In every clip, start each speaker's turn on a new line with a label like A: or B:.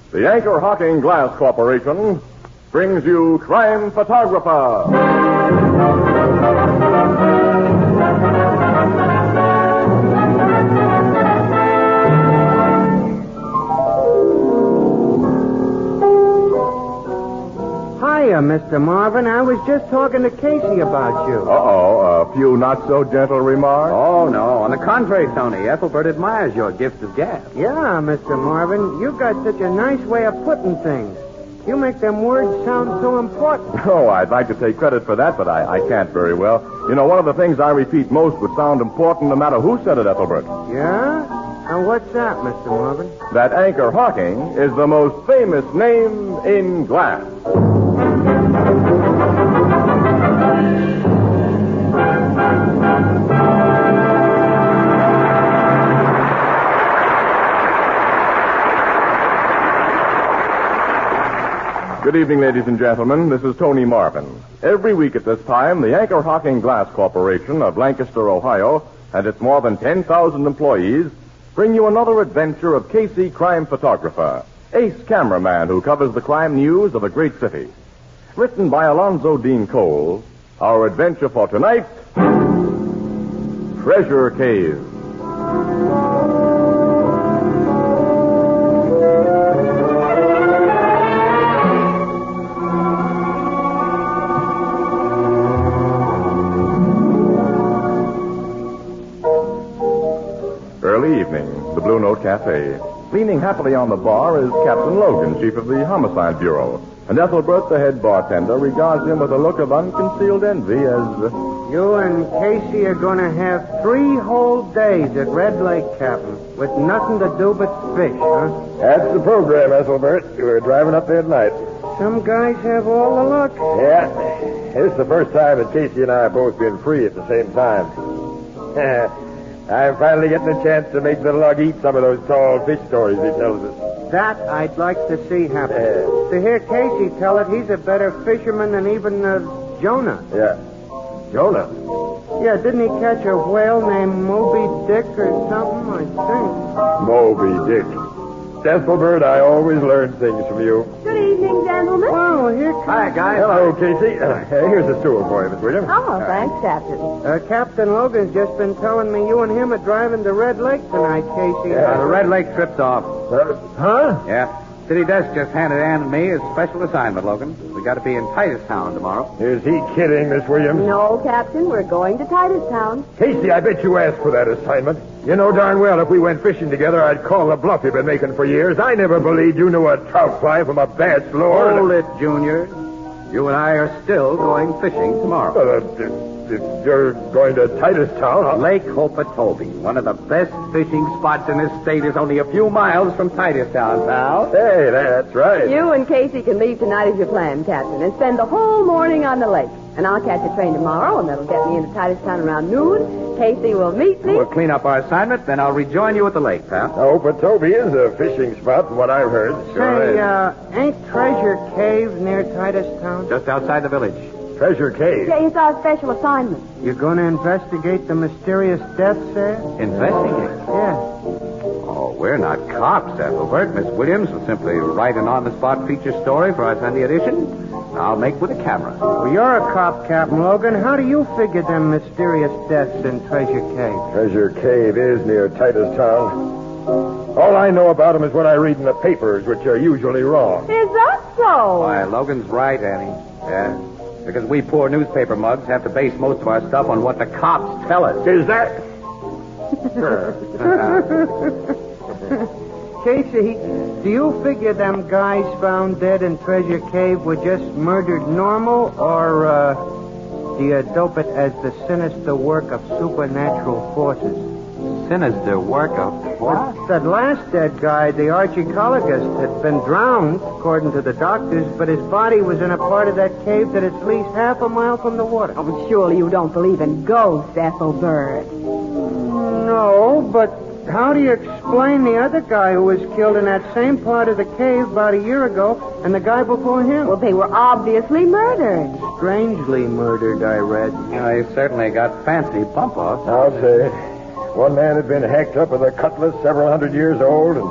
A: The Anchor Hocking Glass Corporation brings you Crime Photographer.
B: Hiya, Mr. Marvin. I was just talking to Casey about you.
A: Uh-oh, a few not-so-gentle remarks?
C: Oh, no. On the contrary, Tony, Ethelbert admires your gift of gab.
B: Yeah, Mr. Marvin. You got such a nice way of putting things. You make them words sound so important.
A: Oh, I'd like to take credit for that, but I can't very well. You know, one of the things I repeat most would sound important no matter who said it, Ethelbert.
B: Yeah? And what's that, Mr. Marvin?
A: That Anchor Hocking is the most famous name in glass. Good evening, ladies and gentlemen. This is Tony Marvin. Every week at this time, the Anchor Hocking Glass Corporation of Lancaster, Ohio, and its more than 10,000 employees bring you another adventure of Casey, crime photographer, ace cameraman who covers the crime news of a great city. Written by Alonzo Dean Cole, our adventure for tonight, Treasure Cave. Early evening, the Blue Note Cafe. Leaning happily on the bar is Captain Logan, chief of the Homicide Bureau. And Ethelbert, the head bartender, regards him with a look of unconcealed envy as...
B: You and Casey are going to have 3 whole days at Red Lake, Captain, with nothing to do but fish, huh?
D: That's the program, Ethelbert. We're driving up there tonight.
B: Some guys have all the luck.
D: Yeah. This is the first time that Casey and I have both been free at the same time. I'm finally getting a chance to make the lug eat some of those tall fish stories he tells us.
B: That I'd like to see happen. To hear Casey tell it, he's a better fisherman than even Jonah.
D: Yeah. Jonah?
B: Yeah, didn't he catch a whale named Moby Dick or something, I think?
D: Moby Dick. Ethelbert, I always learn things from you.
E: Good evening, gentlemen.
B: Oh, here comes...
C: Hi, guys.
D: Hello, Casey. Here's a stool for you, Miss Williams.
E: Oh, thanks, Captain.
B: Captain Logan's just been telling me you and him are driving to Red Lake tonight, Casey.
C: The Red Lake trip's off.
D: Huh?
C: Yeah. City desk just handed Ann and me a special assignment, Logan. We got to be in Titustown tomorrow.
D: Is he kidding, Miss Williams?
E: No, Captain, we're going to Titustown.
D: Casey, I bet you asked for that assignment. You know darn well if we went fishing together, I'd call the bluff you've been making for years. I never believed you knew a trout fly from a bass lure.
C: Hold it, Junior. You and I are still going fishing tomorrow.
D: You're going to Titustown?
C: Lake Hopatobi, one of the best fishing spots in this state, is only a few miles from Titustown, pal.
D: Hey, that's right.
E: You and Casey can leave tonight as you planned, Captain, and spend the whole morning on the lake. And I'll catch a train tomorrow, and that'll get me into Titustown around noon. Casey will meet me.
C: We'll clean up our assignment, then I'll rejoin you at the lake, pal.
D: Hopatobi is a fishing spot from what I've heard.
B: Say, ain't Treasure Cave near Titustown?
C: Just outside the village.
D: Treasure Cave.
E: Yeah, it's our special assignment.
B: You going to investigate the mysterious deaths there?
C: Investigate?
B: Yeah.
C: Oh, we're not cops, Ethelbert. Miss Williams will simply write an on-the-spot feature story for our Sunday edition. I'll make with a camera.
B: Well, you're a cop, Captain Logan. How do you figure them mysterious deaths in Treasure Cave?
D: Treasure Cave is near Titustown. All I know about them is what I read in the papers, which are usually wrong.
E: Is that so?
C: Why, Logan's right, Annie. Yeah. Because we poor newspaper mugs have to base most of our stuff on what the cops tell us.
D: Is that...
B: Casey, do you figure them guys found dead in Treasure Cave were just murdered normal, or do you dope it as the sinister work of supernatural forces?
C: Sinister work of what?
B: That last dead guy, the archaeologist, had been drowned, according to the doctors, but his body was in a part of that cave that is at least half a mile from the water.
E: Oh, surely you don't believe in ghosts, Ethelbert.
B: No, but how do you explain the other guy who was killed in that same part of the cave about a year ago and the guy before him?
E: Well, they were obviously murdered.
B: Strangely murdered, I read.
C: He certainly got fancy bump-offs.
D: I'll say it. One man had been hacked up with a cutlass several hundred years old, and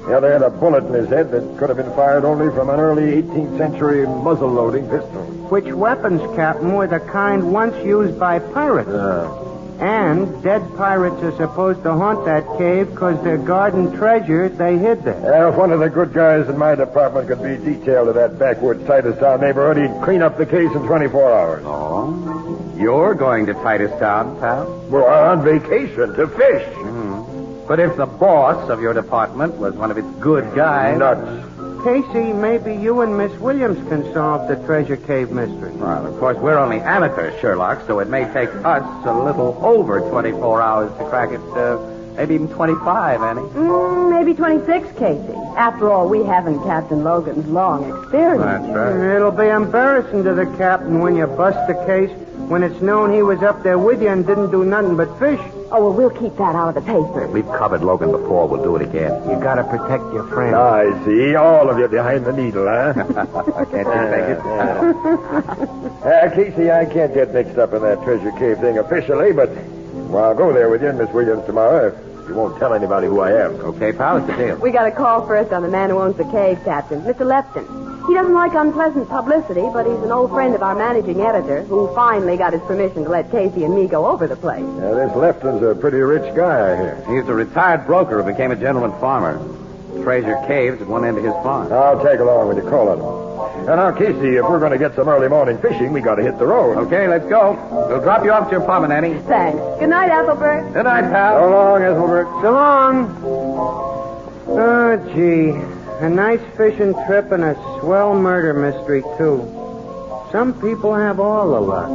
D: The other had a bullet in his head that could have been fired only from an early 18th century muzzle-loading pistol.
B: Which weapons, Captain, were the kind once used by pirates? And dead pirates are supposed to haunt that cave because they're guarding treasure they hid there.
D: If one of the good guys in my department could be detailed to that backwoods Titustown neighborhood, he'd clean up the case in 24 hours.
C: Oh? You're going to Titustown, pal?
D: We're on vacation to fish.
C: But if the boss of your department was one of its good guys...
D: Nuts.
B: Casey, maybe you and Miss Williams can solve the treasure cave mystery.
C: Well, of course, we're only amateur Sherlock, so it may take us a little over 24 hours to crack it. Maybe even 25, Annie.
E: Maybe 26, Casey. After all, we haven't Captain Logan's long experience.
C: That's right.
B: It'll be embarrassing to the captain when you bust the case when it's known he was up there with you and didn't do nothing but fish.
E: Oh, well, we'll keep that out of the paper.
C: We've covered Logan before. We'll do it again.
B: You gotta protect your friend.
D: I see. All of you behind the needle, huh?
C: Can't you take it?
D: Casey, I can't get mixed up in that treasure cave thing officially, but I'll go there with you and Miss Williams tomorrow if you won't tell anybody who I am.
C: Okay, pal, it's a deal.
E: We got a call first on the man who owns the cave, Captain, Mr. Lefton. He doesn't like unpleasant publicity, but he's an old friend of our managing editor who finally got his permission to let Casey and me go over the place.
D: This Lefton's a pretty rich guy, I hear.
C: He's a retired broker who became a gentleman farmer. Treasure Cave's at one end of his farm.
D: I'll tag along when you call on him. And now, Casey, if we're going to get some early morning fishing, we got to hit the road.
C: Okay, let's go. We'll drop you off to your apartment, Annie.
E: Thanks. Good night, Ethelbert.
C: Good night, pal.
D: So long, Ethelbert.
B: So long. Oh, gee. A nice fishing trip and a swell murder mystery, too. Some people have all the luck.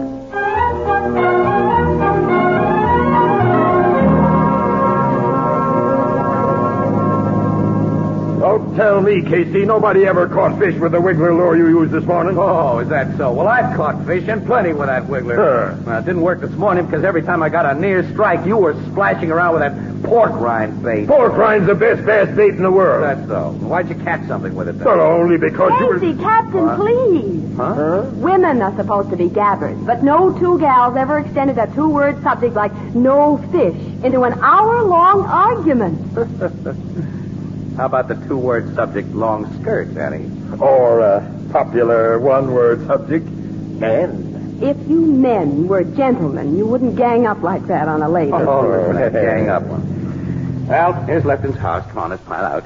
D: Don't tell me, Casey, nobody ever caught fish with the wiggler lure you used this morning.
C: Oh, is that so? Well, I've caught fish and plenty with that wiggler.
D: Sure.
C: Well, it didn't work this morning because every time I got a near strike, you were splashing around with that pork rind bait.
D: Pork rind's the best bass bait in the world.
C: That's so. Why'd you catch something with it then?
D: Well, only because you were...
E: Casey, Captain, please.
C: Huh?
E: Women are supposed to be gabbers, but no two gals ever extended a two-word subject like no fish into an hour-long argument.
C: How about the two-word subject long skirt, Annie?
D: Or a popular one-word subject, men.
E: If you men were gentlemen, you wouldn't gang up like that on a lady.
C: Oh, that gang up one. Well, here's Lefton's house. Come on, let's pile out.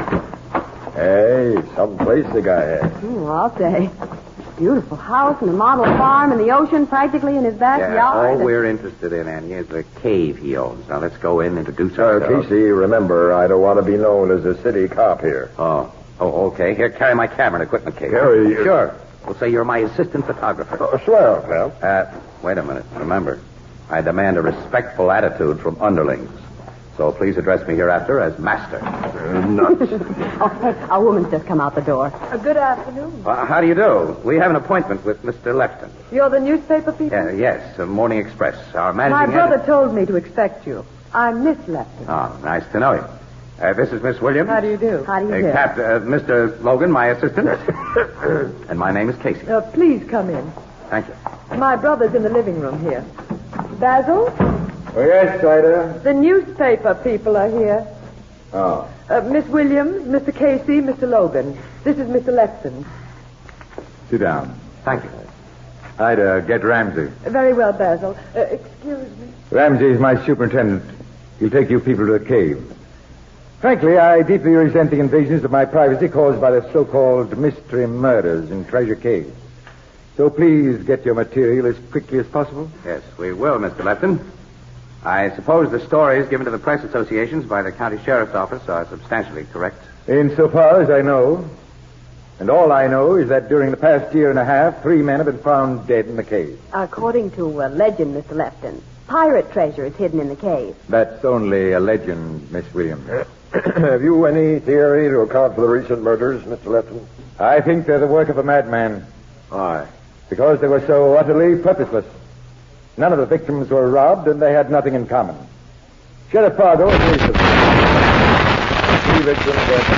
D: Hey, someplace the guy has.
E: I'll say. Beautiful house and a model farm and the ocean practically in his backyard.
C: All we're interested in, Annie, is the cave he owns. Now, let's go in and introduce ourselves.
D: Casey, remember, I don't want to be known as a city cop here.
C: Oh, okay. Here, carry my camera and equipment case.
D: Carry...
C: Sure. We'll say you're my assistant photographer.
D: Swell, pal.
C: Wait a minute. Remember, I demand a respectful attitude from underlings. So please address me hereafter as master.
D: Nuts.
E: Oh, hey, a woman's just come out the door.
F: Good afternoon.
C: How do you do? We have an appointment with Mr. Lefton.
F: You're the newspaper people?
C: Yes, Morning Express. Our managing
F: My brother
C: editor.
F: told me to expect you. I'm Miss Lefton.
C: Oh, nice to know you. This is Miss Williams.
F: How do you do?
E: How do you do?
C: Mr. Logan, my assistant. And my name is Casey.
F: Please come in.
C: Thank you.
F: My brother's in the living room here. Basil,
D: Oh, yes, Ida.
F: the newspaper people are here.
D: Oh.
F: Miss Williams, Mr. Casey, Mr. Logan. This is Mr. Lefton.
A: Sit down.
C: Thank you.
A: Ida, get Ramsey.
F: Very well, Basil. Excuse me.
A: Ramsey is my superintendent. He'll take you people to the cave. Frankly, I deeply resent the invasions of my privacy caused by the so-called mystery murders in Treasure Cave. So please get your material as quickly as possible.
C: Yes, we will, Mr. Lefton. I suppose the stories given to the press associations by the county sheriff's office are substantially correct.
A: Insofar as I know, and all I know is that during the past year and a half, 3 men have been found dead in the cave.
E: According to legend, Mr. Lefton, pirate treasure is hidden in the cave.
A: That's only a legend, Miss Williams.
D: Have you any theory to account for the recent murders, Mr. Lefton?
A: I think they're the work of a madman.
D: Aye.
A: Because they were so utterly purposeless. None of the victims were robbed, and they had nothing in common. Sheriff Fargo agrees with me.
D: 3 victims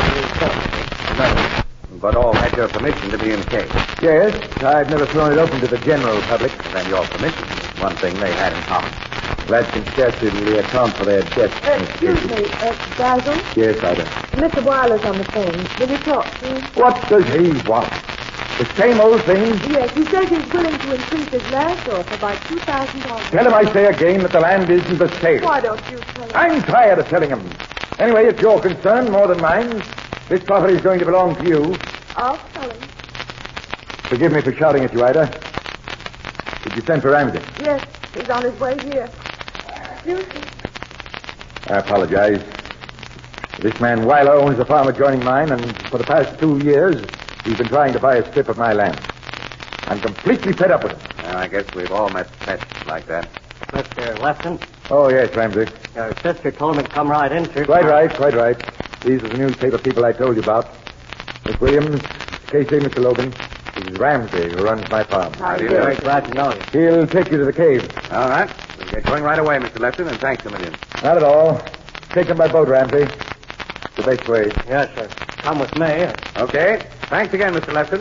D: are
C: None. But all had your permission to be in the cave.
A: Yes, I've never thrown it open to the general public.
C: Then your permission is one thing they had in common.
D: Lads can scarcely account for their debts.
F: Excuse me, Basil.
D: Yes, Ida.
F: Mr. Weiler's on the phone. Will you talk to him?
D: What does he want? The same old thing?
F: Yes, he says he's willing to increase his last offer by $2,000.
D: Tell him I say again that the land isn't for sale.
F: Why don't you tell him?
D: I'm tired of telling him. Anyway, it's your concern more than mine. This property is going to belong to you.
F: I'll tell him.
D: Forgive me for shouting at you, Ida. Did you send for Ramsey?
F: Yes, he's on his way here. Excuse me.
D: I apologize. This man Weiler owns a farm adjoining mine, and for the past 2 years, he's been trying to buy a strip of my land. I'm completely fed up with him.
C: Well, I guess we've all met pets like that.
G: Mr. Lefton,
D: Oh, yes, Ramsey.
G: your sister told me to come right in, sir.
D: Quite right. These are the newspaper people I told you about. Miss Williams, Casey, Mr. Logan. This is Ramsey, who runs my farm.
C: How do you
G: Very
C: do?
G: glad to know you.
D: He'll take you to the cave.
C: All right. We'll get going right away, Mr. Lefton, and thanks a million.
D: Not at all. Take them by boat, Ramsey. The best way.
G: Yes, sir. Come with me.
C: Okay. Thanks again, Mr. Lefton.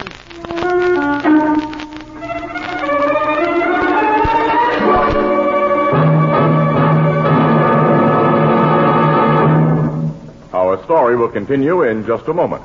A: Our story will continue in just a moment.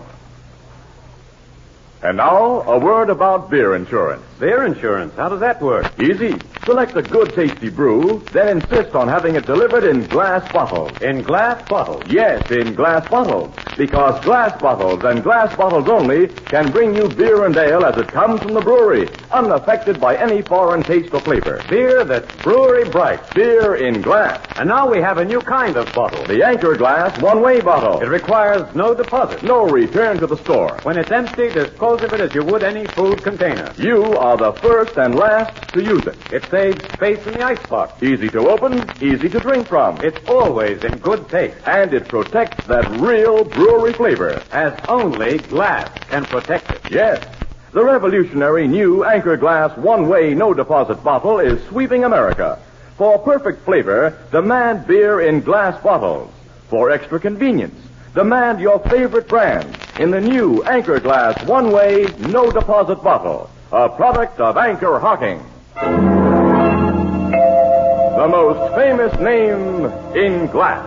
A: And now, a word about beer insurance.
C: Beer insurance. How does that work?
A: Easy. Select a good, tasty brew, then insist on having it delivered in glass bottles.
C: In glass bottles.
A: Yes, in glass bottles. Because glass bottles and glass bottles only can bring you beer and ale as it comes from the brewery, unaffected by any foreign taste or flavor.
C: Beer that's brewery bright.
A: Beer in glass.
C: And now we have a new kind of bottle.
A: The Anchor Glass one-way bottle.
C: It requires no deposit.
A: No return to the store.
C: When it's empty, dispose of it as you would any food container.
A: You are the first and last to use it.
C: It saves space in the icebox.
A: Easy to open, easy to drink from.
C: It's always in good taste,
A: And it protects that real brewery flavor.
C: as only glass can protect it.
A: Yes. The revolutionary new Anchor Glass one-way no-deposit bottle is sweeping America. For perfect flavor, demand beer in glass bottles. For extra convenience, demand your favorite brand in the new Anchor Glass one-way no-deposit bottle. A product of Anchor Hocking. The most famous name in glass.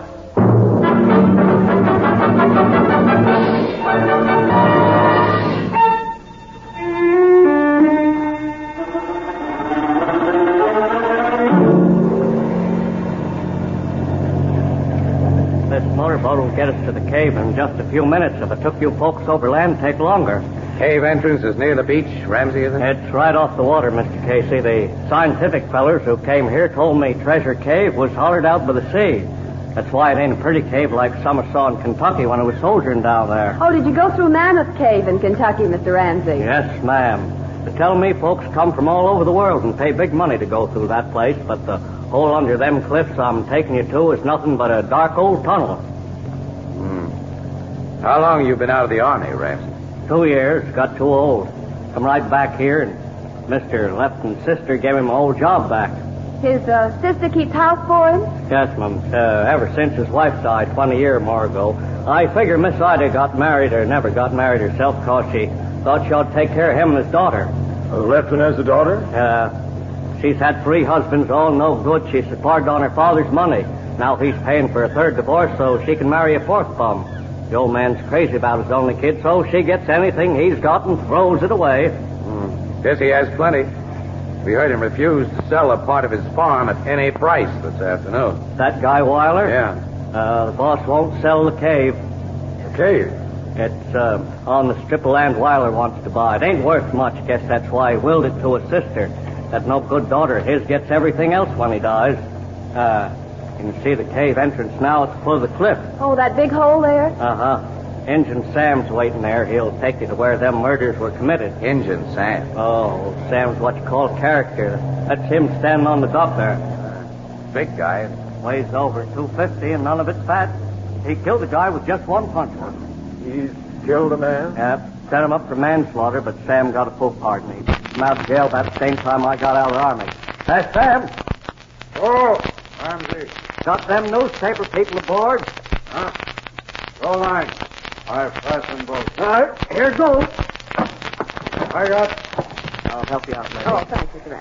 G: This motorboat will get us to the cave in just a few minutes. If it took you folks overland, it'd take longer.
C: Cave entrance is near the beach, Ramsey, isn't it?
G: It's right off the water, Mr. Casey. The scientific fellers who came here told me Treasure Cave was hollered out by the sea. That's why it ain't a pretty cave like some I saw in Kentucky when I was soldiering down there.
E: Oh, did you go through Mammoth Cave in Kentucky, Mr. Ramsey?
G: Yes, ma'am. They tell me folks come from all over the world and pay big money to go through that place, but the hole under them cliffs I'm taking you to is nothing but a dark old tunnel.
C: How long you been out of the Army, Ramsey?
G: 2 years, got too old. Come right back here, and Mr. Lefton's sister gave him an old job back.
E: His sister keeps house for him?
G: Yes, ma'am. Ever since his wife died 20 years more ago. I figure Miss Ida got married or never got married herself because she thought she ought to take care of him and his daughter.
D: Lefton has a daughter?
G: She's had 3 husbands, all no good. She supported on her father's money. Now he's paying for a 3rd divorce so she can marry a 4th bum. The old man's crazy about his only kid, so she gets anything he's got and throws it away.
C: Guess he has plenty. We heard him refuse to sell a part of his farm at any price this afternoon.
G: That guy Weiler?
C: Yeah.
G: The boss won't sell the cave.
D: The cave?
G: It's on the strip of land Weiler wants to buy. It ain't worth much. Guess that's why he willed it to his sister. That no good daughter of his gets everything else when he dies. You can see the cave entrance now at the foot of the cliff.
E: Oh, that big hole there?
G: Uh-huh. Injun Sam's waiting there. He'll take you to where them murders were committed.
C: Injun Sam.
G: Oh, Sam's what you call character. That's him standing on the dock there.
C: Big guy.
G: Weighs over 250 and none of it's fat. He killed a guy with just one punch.
D: He's killed a man?
G: Yep. Set him up for manslaughter, but Sam got a full pardon. He came out of jail about the same time I got out of the Army. Hey, Sam.
D: Oh, Ramsey.
G: Got them newspaper people aboard?
D: Huh? Roll line. I've fastened both.
G: All right, here goes.
D: I got...
G: I'll help you out later.
E: Oh, thanks, Mr. Ramsey.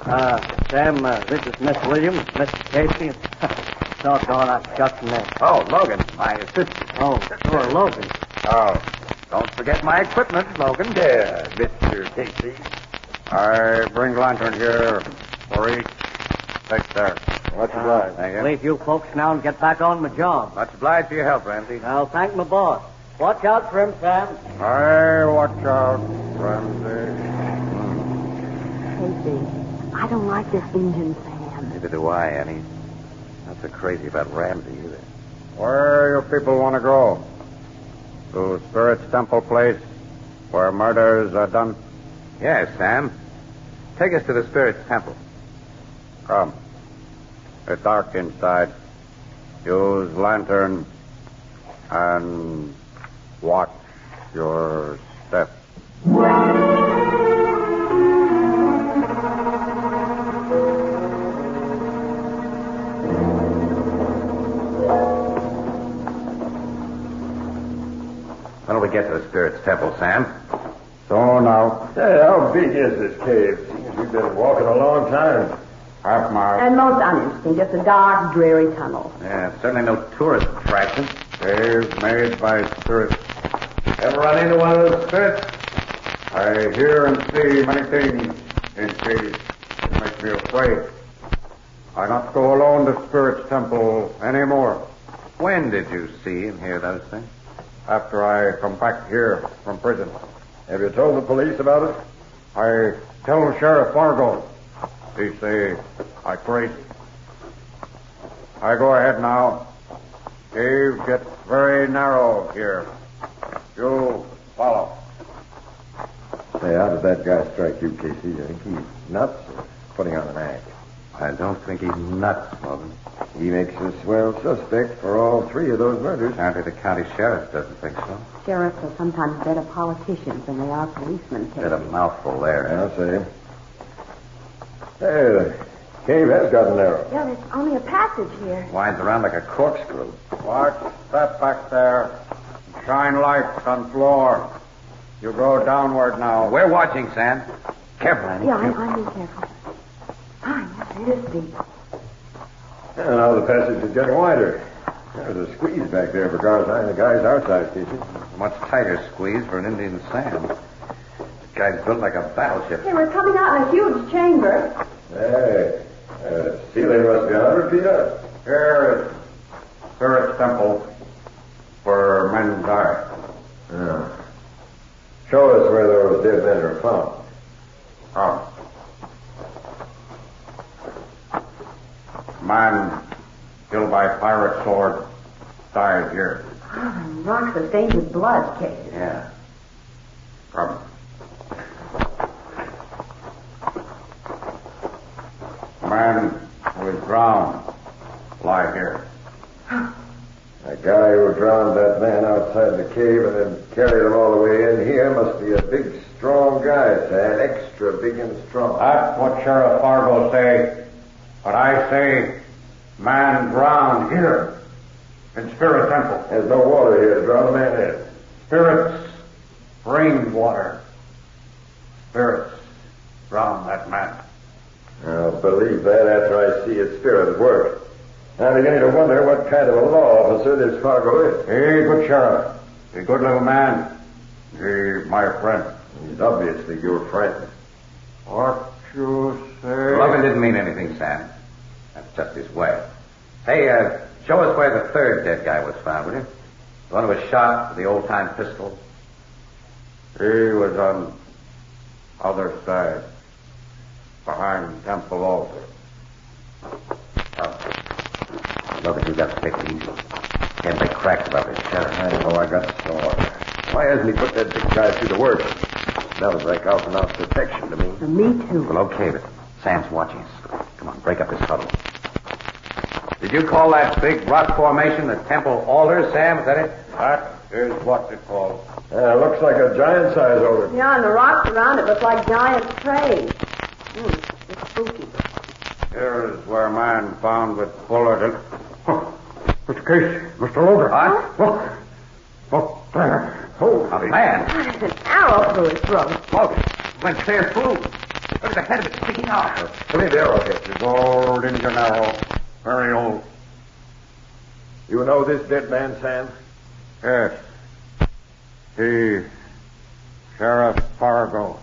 G: Sam, this is Miss Williams, Mr. Casey. Doggone, I've forgotten that.
C: Oh, Logan, my assistant.
G: Oh, sure, Logan.
C: Oh, don't forget my equipment, Logan.
D: Yeah, Mr. Casey.
C: I bring lantern here for each. Take there.
D: Much obliged.
C: Thank you.
G: Leave you folks now and get back on my job.
C: Much obliged for your help, Ramsey.
G: I'll thank my boss. Watch out for him, Sam.
C: I watch out, Ramsey.
E: Casey, I don't like this Indian, Sam.
C: Neither do I, Annie. Not so crazy about Ramsey either. Where you people want to go? To Spirit's Temple place, where murders are done? Yes, Sam. Take us to the Spirit's Temple. Come. It's dark inside. Use lantern and watch your step. When do we get to the Spirit's Temple, Sam? So now.
D: Hey, how big is this cave? Seems we've been walking a long time.
C: Half mile.
E: And most uninteresting, just a dark, dreary tunnel.
C: Yeah, certainly no tourist attraction. Cave made by spirits. Ever run into one of those spirits? I hear and see many things in caves. It makes me afraid. I not go alone to Spirit's Temple anymore. When did you see and hear those things? After I come back here from prison.
D: Have you told the police about it?
C: I tell Sheriff Fargo. He say I crazy. I go ahead now. Cave gets very narrow here. You follow.
D: Say, how did that guy strike you, Casey? You think he's nuts or putting on an act?
C: I don't think he's nuts, Logan.
D: He makes a swell suspect for all three of those murders.
C: Apparently the county sheriff doesn't think so.
E: Sheriffs are sometimes better politicians than they are policemen, Casey.
C: Said a mouthful there.
D: I'll say. Hey, the cave has gotten narrow.
E: Yeah, there's only a passage here.
C: Winds around like a corkscrew.
H: Watch that back there. Shine lights on floor. You go downward now.
C: We're watching, Sam. Careful, Annie.
E: Yeah, I'm being careful. Ah, yes, it is deep.
D: Yeah, now the passage is getting wider. There's a squeeze back there for guys our size, Casey.
C: A much tighter squeeze for an Indian Sam. The guy's built like a battleship.
E: Hey, we're coming out in a huge chamber.
D: Hey, ceiling must be 100 feet up.
H: Here is Spirit's Temple where men die.
D: Yeah. Show us where those dead men are found.
H: Come. Man killed by pirate sword died here.
E: Oh, the rocks are stained with blood, Casey.
C: Yeah.
H: Come. Man who is drowned lie here.
D: The guy who drowned that man outside the cave and then carried him all the way in here must be a big, strong guy, Sam. Extra big and strong.
H: That's what Sheriff Fargo say. But I say, man drowned here in Spirit Temple.
D: There's no water here to drown a man in.
H: Spirits bring water. Spirits drown that man.
D: I'll believe that after I see his spirit at work. I'm beginning to wonder what kind of a law officer this Fargo is.
H: Hey, good sheriff. A good little man. He my friend.
D: He's obviously your friend.
H: What you say?
C: Logan didn't mean anything, Sam. That's just his way. Hey, show us where the third dead guy was found, will you? The one who was shot with the old-time pistol.
H: He was on other side. Behind Temple altar.
C: Logan, you got to take it easy. Can't make cracks about this sheriff.
D: I know, I got sore. Why hasn't he put that big guy through the work? Smells like out-and-out protection to me.
E: Me too.
C: Well, okay, but Sam's watching us. Come on, break up this huddle. Did you call that big rock formation the Temple Altar, Sam? Is that it?
H: That is what it's called.
D: Yeah, looks like a giant size over.
E: Yeah, and the rocks around it look like giant trays. It's spooky.
H: Here is where man found with bullet in... Oh, Mr. Casey, Mr. Logan.
C: What?
H: Oh, there. Holy
C: A man.
E: There's an arrow through his throat.
C: Logan, went clear through. Look at the head of it sticking out.
D: Look at the arrowhead.
H: His old Indian arrow. Very old.
D: You know this dead man, Sam?
H: Yes. He, Sheriff Fargo.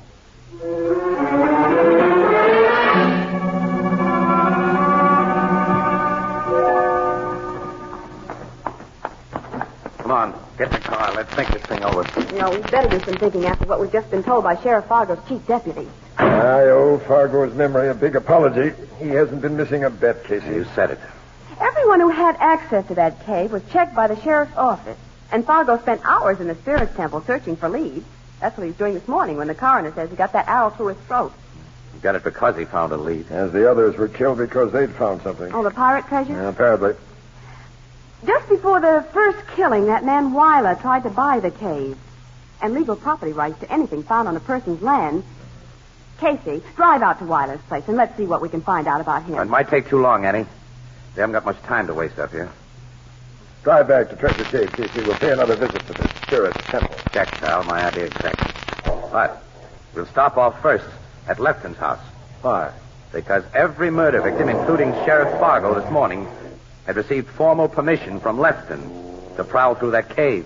C: Come on, get in the car. Let's think this thing over.
E: No, we'd better do some thinking after what we've just been told by Sheriff Fargo's chief deputy.
D: I owe Fargo's memory a big apology. He hasn't been missing a bet, Casey.
C: You said it.
E: Everyone who had access to that cave was checked by the sheriff's office, and Fargo spent hours in the Spirit Temple searching for leads. That's what he was doing this morning when the coroner says he got that arrow through his throat.
C: He got it because he found a lead.
D: As the others were killed because they'd found something.
E: Oh, the pirate treasure?
D: Yeah, apparently.
E: Just before the first killing, that man Weiler tried to buy the cave and legal property rights to anything found on a person's land. Casey, drive out to Weiler's place and let's see what we can find out about him.
C: It might take too long, Annie. They haven't got much time to waste up here.
D: Drive back to Treasure Cave, Casey. We'll pay another visit to the Spirit Temple.
C: Check, pal. My idea exactly. But we'll stop off first at Lefton's house.
D: Why?
C: Because every murder victim, including Sheriff Fargo this morning, had received formal permission from Lefton to prowl through that cave.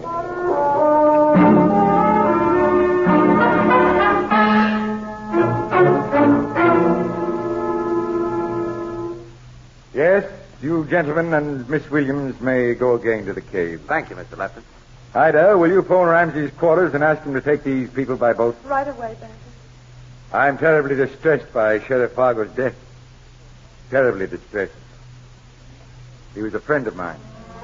D: Yes, you gentlemen and Miss Williams may go again to the cave.
C: Thank you, Mr. Lefton.
D: Ida, will you phone Ramsey's quarters and ask him to take these people by boat?
F: Right away, Banker.
D: I'm terribly distressed by Sheriff Fargo's death. Terribly distressed. He was a friend of mine.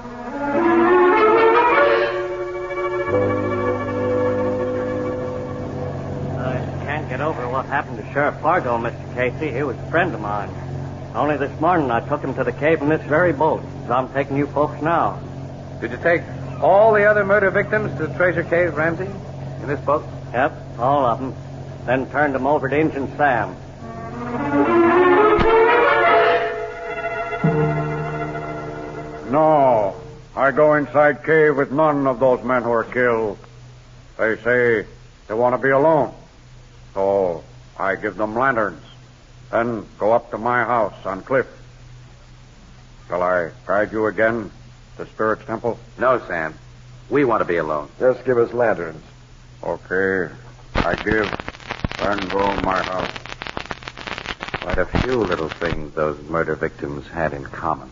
G: I can't get over what happened to Sheriff Fargo, Mr. Casey. He was a friend of mine. Only this morning I took him to the cave in this very boat, as I'm taking you folks now.
C: Did you take all the other murder victims to Treasure Cave, Ramsey, in this boat?
G: Yep, all of them. Then turned them over to Injun Sam.
H: No. I go inside cave with none of those men who were killed. They say they want to be alone. So I give them lanterns. Then go up to my house on Cliff. Shall I guide you again to Spirit's Temple?
C: No, Sam. We want to be alone.
D: Just give us lanterns.
H: Okay. I give. Then go to my house.
C: Quite a few little things those murder victims had in common.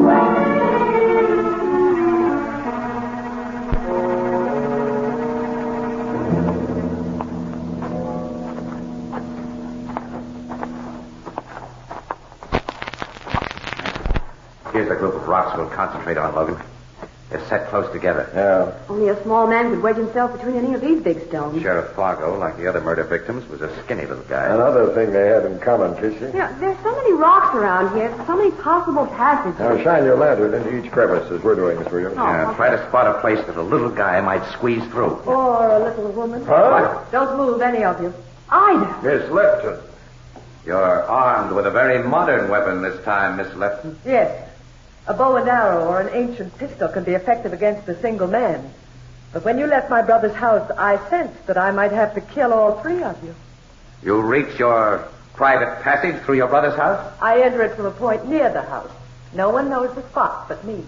C: Here's a group of rocks we'll concentrate on, Logan. They're set close together.
D: Yeah.
E: Only a small man could wedge himself between any of these big stones.
C: Sheriff Fargo, like the other murder victims, was a skinny little guy.
D: Another thing they had in common, Casey.
E: Yeah, there's so many rocks around here, so many possible passages.
D: Now shine your lantern into each crevice as we're doing, Miss Williams.
C: Yeah, try to spot a place that a little guy might squeeze through.
F: Or a little woman.
D: Huh?
F: Don't move, any of you.
E: Ida!
D: Miss Lipton.
C: You're armed with a very modern weapon this time, Miss Lefton.
F: Yes. A bow and arrow or an ancient pistol can be effective against a single man. But when you left my brother's house, I sensed that I might have to kill all three of you.
C: You reach your private passage through your brother's house?
F: I enter it from a point near the house. No one knows the spot but me.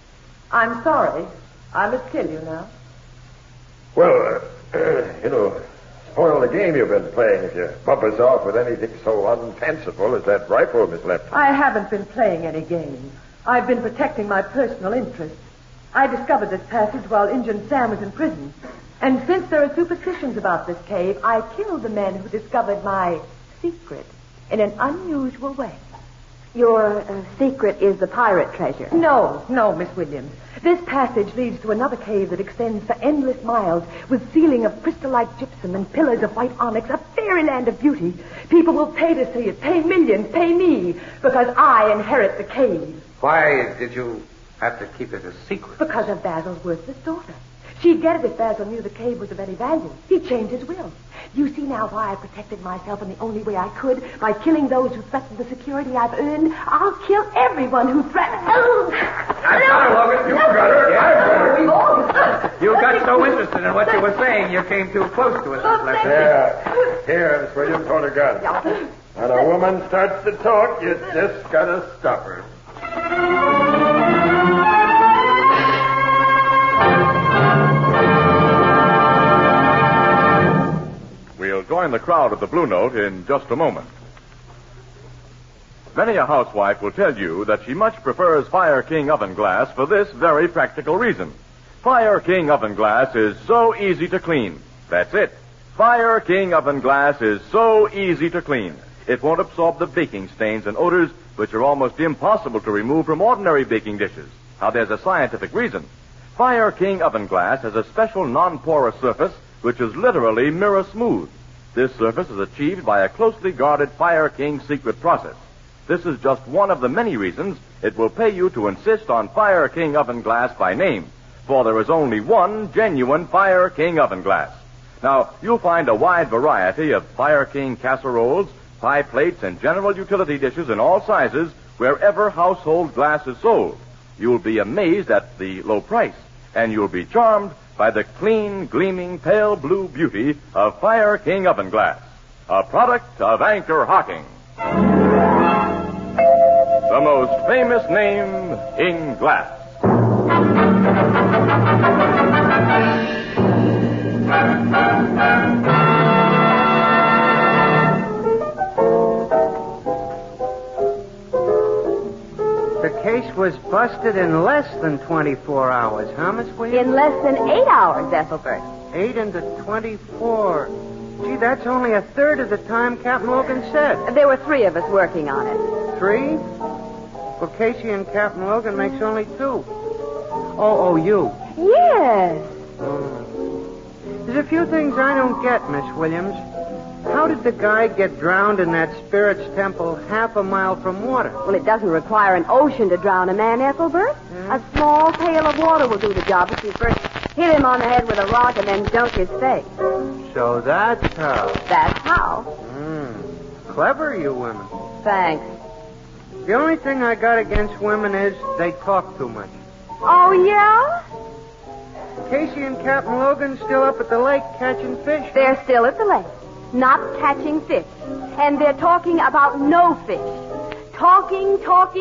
F: I'm sorry. I must kill you now.
D: Well, spoil the game you've been playing if you bump us off with anything so unfanciful as that rifle, Miss Lipton.
F: I haven't been playing any games. I've been protecting my personal interests. I discovered this passage while Injun Sam was in prison. And since there are superstitions about this cave, I killed the men who discovered my secret in an unusual way.
E: Your secret is the pirate treasure.
F: No, Miss Williams. This passage leads to another cave that extends for endless miles with ceiling of crystal-like gypsum and pillars of white onyx, a fairyland of beauty. People will pay to see it, pay millions, pay me, because I inherit the cave.
C: Why did you have to keep it a secret?
F: Because of Basil's worthless daughter. She'd get it if Basil knew the cave was of any value. He'd change his will. You see now why I protected myself in the only way I could, by killing those who threatened the security I've earned. I'll kill everyone who threatens...
C: I've got her, Logan. You got her. Yeah. You got so interested in what you were saying, you came too close to us, Miss Lefton.
D: Yeah.
I: Here, Miss Williams, hold her gun. When a woman starts to talk, you just gotta stop her.
A: We'll join the crowd at the Blue Note in just a moment. Many a housewife will tell you that she much prefers Fire King oven glass for this very practical reason. Fire King oven glass is so easy to clean. That's it. Fire King oven glass is so easy to clean. It won't absorb the baking stains and odors which are almost impossible to remove from ordinary baking dishes. Now, there's a scientific reason. Fire King oven glass has a special non-porous surface which is literally mirror smooth. This surface is achieved by a closely guarded Fire King secret process. This is just one of the many reasons it will pay you to insist on Fire King oven glass by name, for there is only one genuine Fire King oven glass. Now, you'll find a wide variety of Fire King casseroles, pie plates, and general utility dishes in all sizes wherever household glass is sold. You'll be amazed at the low price, and you'll be charmed by the clean, gleaming, pale blue beauty of Fire King oven glass, a product of Anchor Hocking. The most famous name in glass.
B: The case was busted in less than 24 hours, huh, Miss Williams?
E: In less than 8 hours, Ethelbert.
B: 8 into 24. Gee, that's only a third of the time Captain Logan said.
E: There were 3 of us working on it.
B: 3? Well, Casey and Captain Logan makes only 2. Oh, you.
E: Yes.
B: There's a few things I don't get, Miss Williams. How did the guy get drowned in that spirit's temple half a mile from water?
E: Well, it doesn't require an ocean to drown a man, Ethelbert. A small pail of water will do the job if you first hit him on the head with a rock and then dunk his face.
B: So that's how.
E: That's how.
B: Clever, you women.
E: Thanks.
B: The only thing I got against women is they talk too much.
E: Oh, yeah?
B: Casey and Captain Logan still up at the lake catching fish.
E: They're still at the lake, not catching fish. And they're talking about no fish. Talking.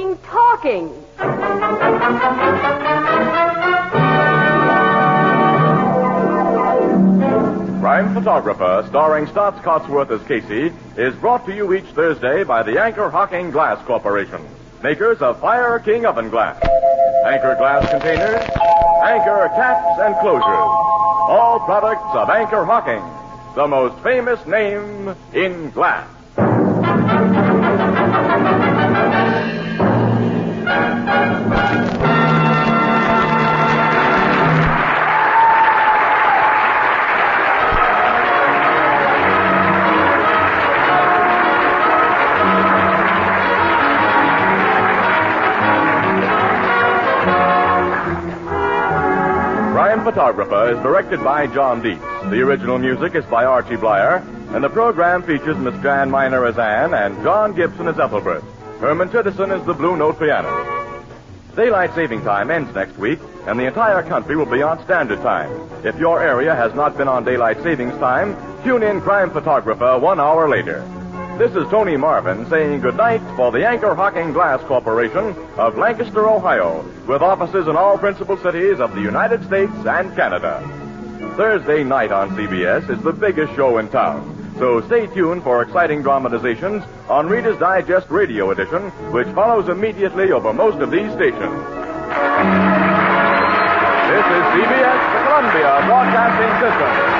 A: Crime Photographer, starring Stotts Cotsworth as Casey, is brought to you each Thursday by the Anchor Hocking Glass Corporation, makers of Fire King oven glass, Anchor glass containers, Anchor caps and closures, all products of Anchor Hocking, the most famous name in glass. Crime Photographer is directed by John Dietz. The original music is by Archie Blyer, and the program features Miss Jan Miner as Anne and John Gibson as Ethelbert. Herman Chittison is the Blue Note pianist. Daylight saving time ends next week, and the entire country will be on standard time. If your area has not been on daylight savings time, tune in Crime Photographer 1 hour later. This is Tony Marvin saying goodnight for the Anchor Hocking Glass Corporation of Lancaster, Ohio, with offices in all principal cities of the United States and Canada. Thursday night on CBS is the biggest show in town, so stay tuned for exciting dramatizations on Reader's Digest Radio Edition, which follows immediately over most of these stations. This is CBS, the Columbia Broadcasting System.